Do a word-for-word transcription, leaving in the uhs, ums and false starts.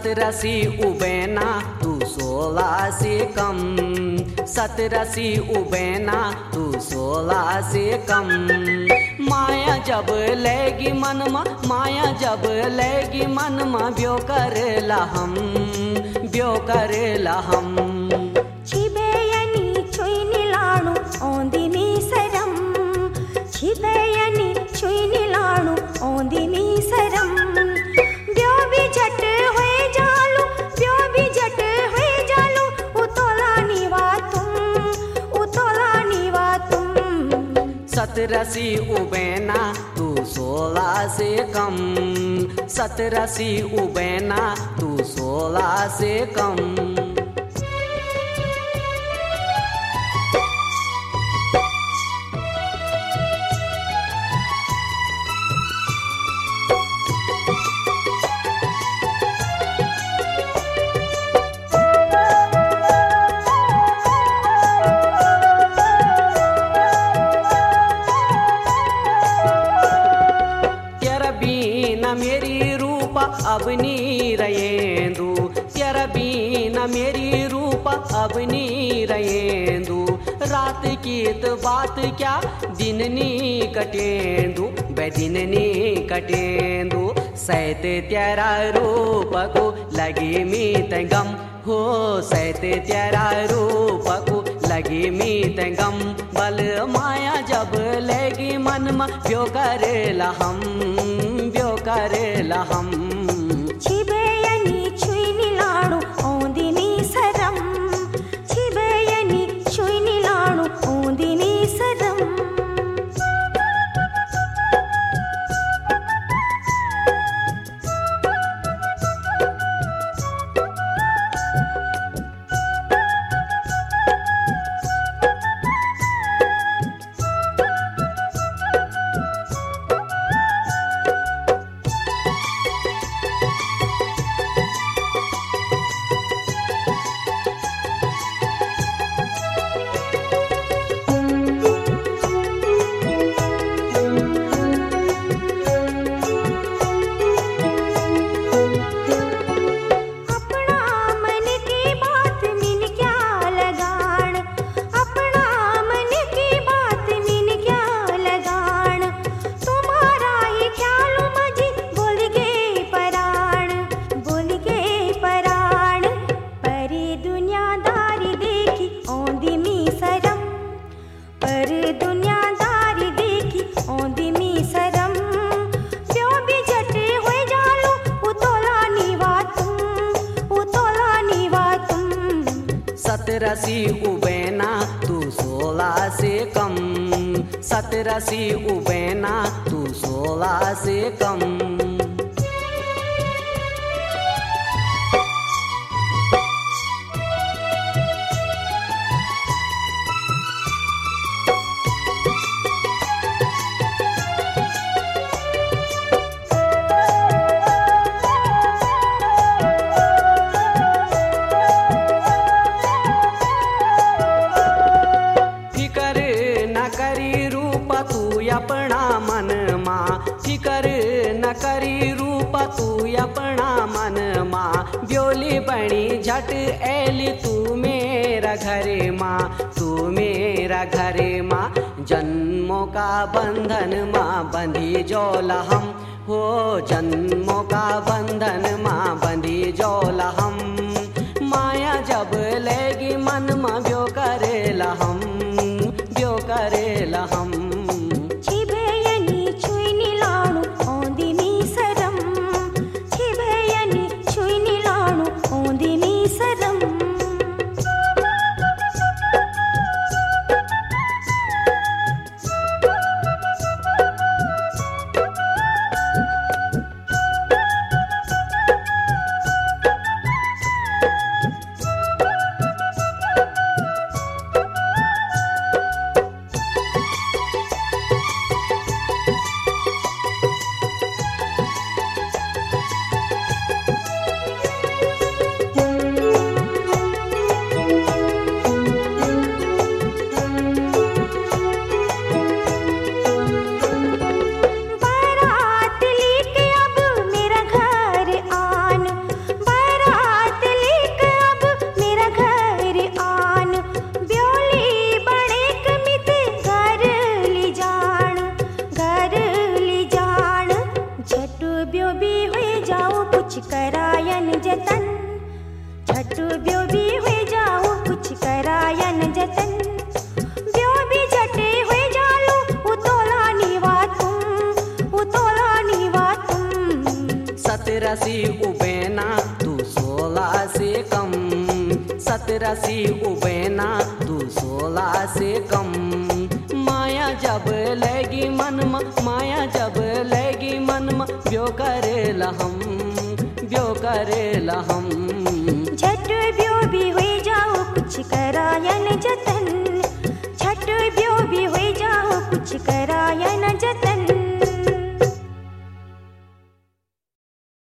सतरसी उबैना तू सोलह से कम, सतरसी उबैना तू सोलह से कम। माया जब लेगी मनमा, माया जब लेगी मनमा, ब्यो करेला हम, ब्यो करेला हम। छिबेयनी छुईनी लाणु ओंदी मी सरम, छिबेयनी छुईनी लाणु ओंदी मी सरम। ब्यो भी झट होए जालू, ब्यो भी झट होए जालू, उतोला नीवा तुम, उतोला नीवा तुम। सतरसी उबैना तू सोलह से कम, सतरसी उबैना तू सोलह से कम। मेरी रूपा अब नी रहेंदू, तेरा बीना मेरी रूपा अब नी रहेंदू। रात की तो बात क्या दिन नी कटेंदू, बे दिन नी कटेंदू। सैत तेरा रूप को लगी मीत गम हो, सैत तेरा रूप को लगी मीत गम। बल माया जब लगी मन में ब्यो करेला हम, ब्यो करेला हम। छिबेयनी छुईनी लाणु ओंदी मी सरम, छिबेयनी छुईनी लाणु ओंदी मी सरम। सतरसी उबैना तू सोलह से कम, सतरसी उबैना तू सोलह से कम। अपना मन माँ फिकर न करी रूपा तू अपना मन माँ। ब्योली बनी झट ऐली तू मेरा घरे माँ, तू मेरा घरे माँ। जन्मों का बंधन माँ बंधी जोला हम हो, जन्मों का बंधन माँ बंधी जोला हम। माया जब लेगी मन माँ ब्यो करेला हम, ब्यो करेला हम। सत्रह सी उबेना तू सोलह से कम। माया जब लगी मन में, माया जब लगी मन में, ब्यो करेला हम।